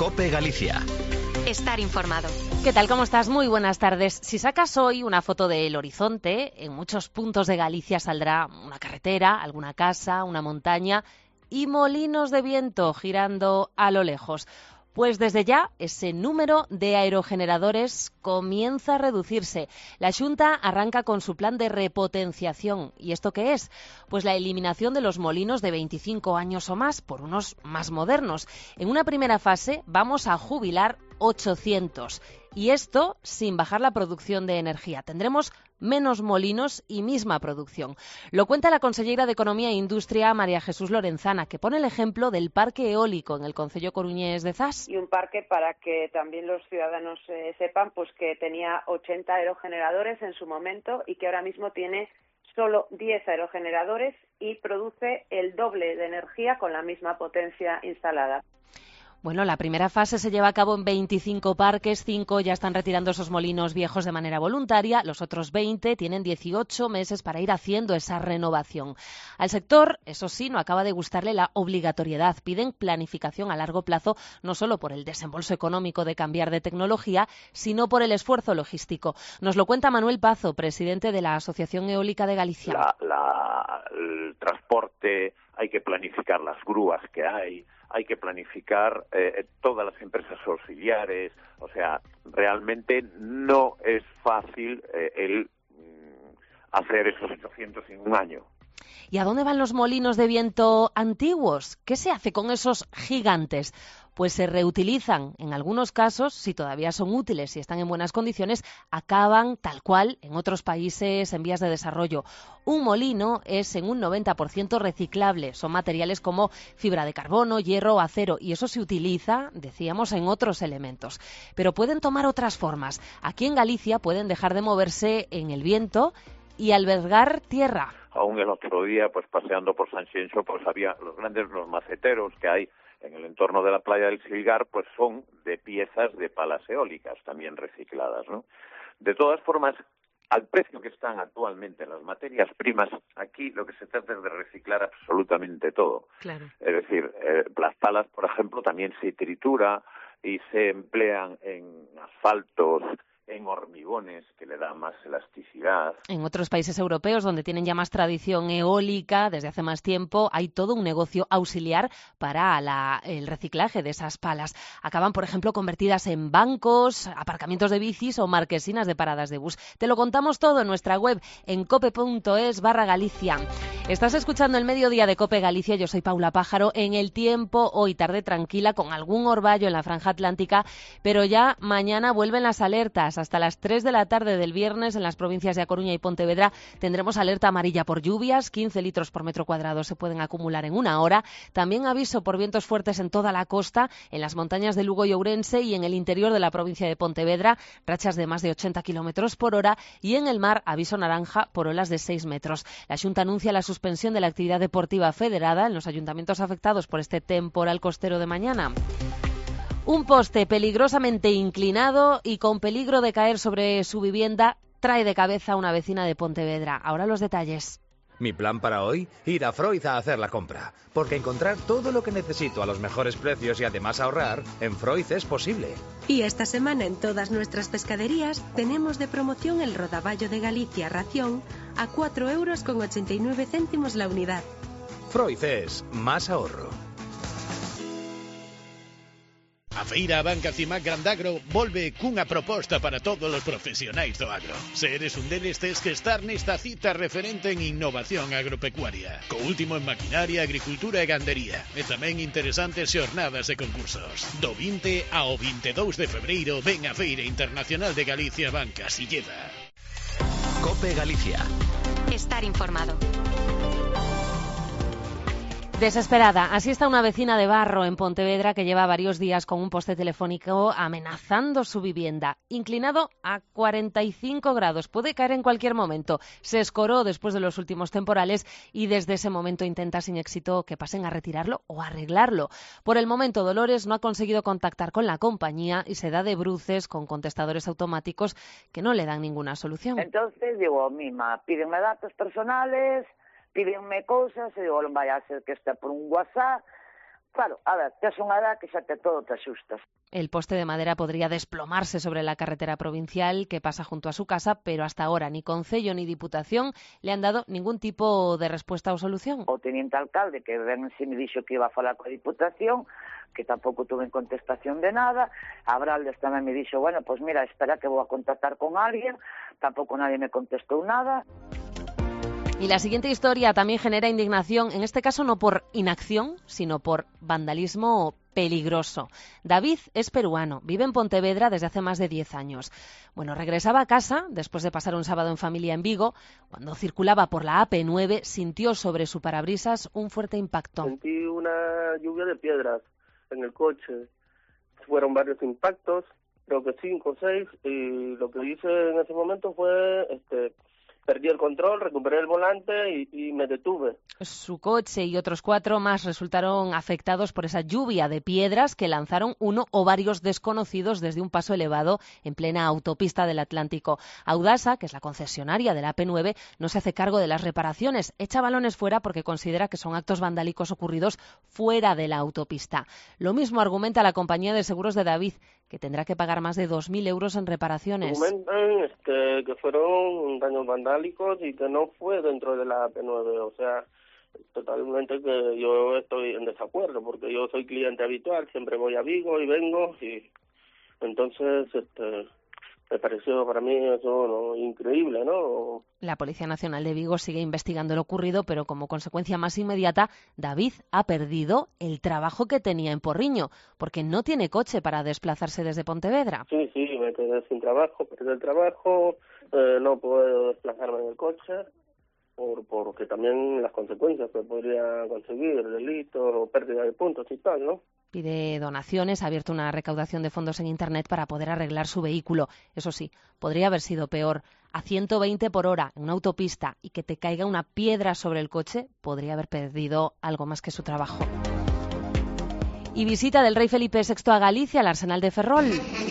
COPE Galicia. Estar informado. ¿Qué tal? ¿Cómo estás? Muy buenas tardes. Si sacas hoy una foto del horizonte, en muchos puntos de Galicia saldrá una carretera, alguna casa, una montaña y molinos de viento girando a lo lejos. Pues desde ya ese número de aerogeneradores comienza a reducirse. La Xunta arranca con su plan de repotenciación. ¿Y esto qué es? Pues la eliminación de los molinos de 25 años o más por unos más modernos. En una primera fase vamos a jubilar 800. Y esto sin bajar la producción de energía. Tendremos menos molinos y misma producción. Lo cuenta la consellera de Economía e Industria, María Jesús Lorenzana, que pone el ejemplo del parque eólico en el concello coruñés de Zas. Y un parque para que también los ciudadanos sepan pues que tenía 80 aerogeneradores en su momento y que ahora mismo tiene solo 10 aerogeneradores y produce el doble de energía con la misma potencia instalada. Bueno, la primera fase se lleva a cabo en 25 parques, 5 ya están retirando esos molinos viejos de manera voluntaria, los otros 20 tienen 18 meses para ir haciendo esa renovación. Al sector, eso sí, no acaba de gustarle la obligatoriedad, piden planificación a largo plazo, no solo por el desembolso económico de cambiar de tecnología, sino por el esfuerzo logístico. Nos lo cuenta Manuel Pazo, presidente de la Asociación Eólica de Galicia. El transporte, hay que planificar las grúas que hay que planificar todas las empresas auxiliares, o sea, realmente no es fácil hacer esos 800 en un año. ¿Y a dónde van los molinos de viento antiguos? ¿Qué se hace con esos gigantes? Pues se reutilizan. En algunos casos, si todavía son útiles y están en buenas condiciones, acaban tal cual en otros países en vías de desarrollo. Un molino es en un 90% reciclable. Son materiales como fibra de carbono, hierro o acero. Y eso se utiliza, decíamos, en otros elementos. Pero pueden tomar otras formas. Aquí en Galicia pueden dejar de moverse en el viento y albergar tierra. Aún el otro día, pues paseando por Sanxenxo, pues había los maceteros que hay en el entorno de la playa del Silgar, pues son de piezas de palas eólicas también recicladas, ¿no? De todas formas, al precio que están actualmente las materias primas, aquí lo que se trata es de reciclar absolutamente todo. Claro. Es decir, las palas, por ejemplo, también se tritura y se emplean en asfaltos, en hormigones, que le da más elasticidad. En otros países europeos, donde tienen ya más tradición eólica, desde hace más tiempo, hay todo un negocio auxiliar para el reciclaje de esas palas. Acaban, por ejemplo, convertidas en bancos, aparcamientos de bicis o marquesinas de paradas de bus. Te lo contamos todo en nuestra web, en cope.es/Galicia. Estás escuchando el mediodía de Cope Galicia, yo soy Paula Pájaro. En el tiempo, hoy tarde tranquila, con algún orvallo en la franja atlántica, pero ya mañana vuelven las alertas. Hasta las 3 de la tarde del viernes en las provincias de A Coruña y Pontevedra tendremos alerta amarilla por lluvias, 15 litros por metro cuadrado se pueden acumular en una hora. También aviso por vientos fuertes en toda la costa, en las montañas de Lugo y Ourense y en el interior de la provincia de Pontevedra, rachas de más de 80 kilómetros por hora y en el mar aviso naranja por olas de 6 metros. La Xunta anuncia la suspensión de la actividad deportiva federada en los ayuntamientos afectados por este temporal costero de mañana. Un poste peligrosamente inclinado y con peligro de caer sobre su vivienda trae de cabeza a una vecina de Pontevedra. Ahora los detalles. Mi plan para hoy, ir a Freud a hacer la compra. Porque encontrar todo lo que necesito a los mejores precios y además ahorrar, en Freud es posible. Y esta semana en todas nuestras pescaderías tenemos de promoción el rodaballo de Galicia ración a 4,89 € la unidad. Freud es más ahorro. A Feira Banca Cimac Grandagro volve cunha proposta para todos os profesionais do agro. Se eres un deles, tes que estar nesta cita referente en innovación agropecuaria, co último en maquinaria, agricultura e gandería, e tamén interesantes xornadas e concursos. Do 20 ao 22 de febreiro ven a Feira Internacional de Galicia Banca Silleda. COPE Galicia. Estar informado. Desesperada, así está una vecina de Barro en Pontevedra que lleva varios días con un poste telefónico amenazando su vivienda. Inclinado a 45 grados, puede caer en cualquier momento. Se escoró después de los últimos temporales y desde ese momento intenta sin éxito que pasen a retirarlo o arreglarlo. Por el momento, Dolores no ha conseguido contactar con la compañía y se da de bruces con contestadores automáticos que no le dan ninguna solución. Entonces digo, mima, pídenme datos personales, pídenme cousas, e digo, non vai a ser que está por un WhatsApp, Claro, a ver, tes unha edad que xa te todo te asustas. El poste de madera podría desplomarse sobre la carretera provincial que pasa junto a su casa, pero hasta ahora ni Concello ni Diputación le han dado ningún tipo de respuesta o solución. O teniente alcalde que ven si me dixo que iba a falar coa Diputación, que tampouco tuve contestación de nada. A Braldes tamén me dixo, bueno, pues mira, espera que vou a contactar con alguén. Tampouco nadie me contestou nada. Y la siguiente historia también genera indignación, en este caso no por inacción, sino por vandalismo peligroso. David es peruano, vive en Pontevedra desde hace más de 10 años. Bueno, regresaba a casa después de pasar un sábado en familia en Vigo. Cuando circulaba por la AP9, sintió sobre su parabrisas un fuerte impacto. Sentí una lluvia de piedras en el coche. Fueron varios impactos, creo que 5 o 6, y lo que hice en ese momento fue perdí el control, recuperé el volante y me detuve. Su coche y otros 4 más resultaron afectados por esa lluvia de piedras que lanzaron uno o varios desconocidos desde un paso elevado en plena autopista del Atlántico. Audasa, que es la concesionaria de la AP9, no se hace cargo de las reparaciones. Echa balones fuera porque considera que son actos vandálicos ocurridos fuera de la autopista. Lo mismo argumenta la compañía de seguros de David, que tendrá que pagar más de 2.000 euros en reparaciones. Argumentan que fueron daños vandálicos y que no fue dentro de la AP9, o sea, totalmente que yo estoy en desacuerdo, porque yo soy cliente habitual, siempre voy a Vigo y vengo, y entonces me pareció para mí eso increíble, ¿no? La Policía Nacional de Vigo sigue investigando lo ocurrido, pero como consecuencia más inmediata, David ha perdido el trabajo que tenía en Porriño, porque no tiene coche para desplazarse desde Pontevedra. Sí, me quedé sin trabajo, perdí el trabajo, no puedo desplazarme en el coche, porque también las consecuencias que podría conseguir, delito, pérdida de puntos y tal, ¿no? Pide donaciones, ha abierto una recaudación de fondos en Internet para poder arreglar su vehículo. Eso sí, podría haber sido peor. A 120 por hora en una autopista y que te caiga una piedra sobre el coche, podría haber perdido algo más que su trabajo. Y visita del rey Felipe VI a Galicia, al Arsenal de Ferrol.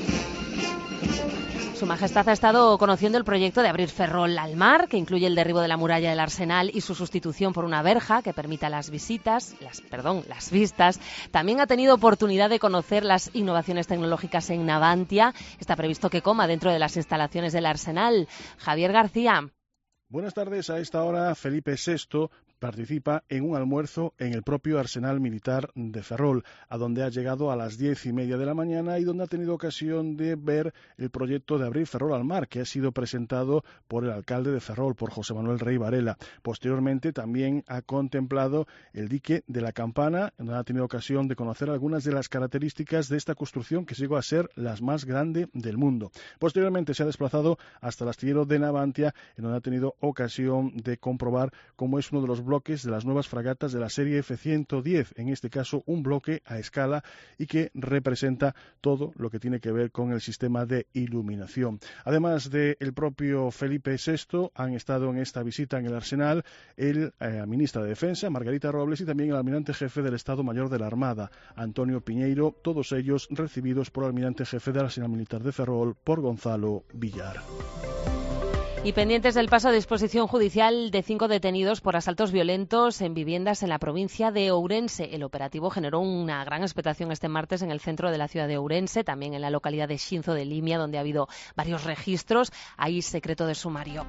Su Majestad ha estado conociendo el proyecto de abrir Ferrol al mar, que incluye el derribo de la muralla del Arsenal y su sustitución por una verja que permita las vistas. También ha tenido oportunidad de conocer las innovaciones tecnológicas en Navantia. Está previsto que coma dentro de las instalaciones del Arsenal. Javier García. Buenas tardes. A esta hora, Felipe VI participa en un almuerzo en el propio Arsenal Militar de Ferrol, a donde ha llegado a las 10:30 de la mañana y donde ha tenido ocasión de ver el proyecto de abrir Ferrol al mar, que ha sido presentado por el alcalde de Ferrol, por José Manuel Rey Varela. Posteriormente también ha contemplado el dique de la Campana, donde ha tenido ocasión de conocer algunas de las características de esta construcción, que llegó a ser la más grande del mundo. Posteriormente se ha desplazado hasta el astillero de Navantia, en donde ha tenido ocasión de comprobar cómo es uno de los bloques de las nuevas fragatas de la serie F-110, en este caso un bloque a escala y que representa todo lo que tiene que ver con el sistema de iluminación. Además del propio Felipe VI, han estado en esta visita en el Arsenal la ministra de Defensa, Margarita Robles, y también el almirante jefe del Estado Mayor de la Armada, Antonio Piñeiro, todos ellos recibidos por el almirante jefe del Arsenal Militar de Ferrol, por Gonzalo Villar. Y pendientes del paso a disposición judicial de 5 detenidos por asaltos violentos en viviendas en la provincia de Ourense. El operativo generó una gran expectación este martes en el centro de la ciudad de Ourense, también en la localidad de Xinzo de Limia, donde ha habido varios registros. Hay secreto de sumario.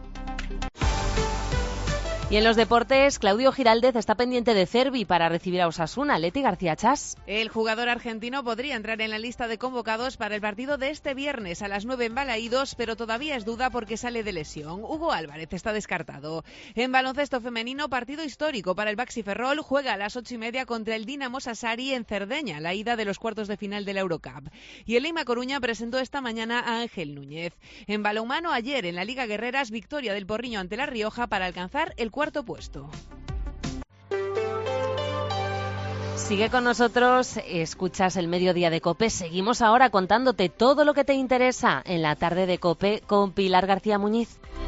Y en los deportes, Claudio Giraldez está pendiente de Cervi para recibir a Osasuna. Leti García Chas. El jugador argentino podría entrar en la lista de convocados para el partido de este viernes a las 9 en Balaídos, pero todavía es duda porque sale de lesión. Hugo Álvarez está descartado. En baloncesto femenino, partido histórico para el Baxi Ferrol. Juega a las 8:30 contra el Dinamo Sassari en Cerdeña, la ida de los cuartos de final de la Eurocup. Y el Lima Coruña presentó esta mañana a Ángel Núñez. En balonmano, ayer en la Liga Guerreras, victoria del Porriño ante La Rioja para alcanzar el cuarto puesto. Sigue con nosotros, escuchas el Mediodía de COPE. Seguimos ahora contándote todo lo que te interesa en la tarde de COPE con Pilar García Muñiz.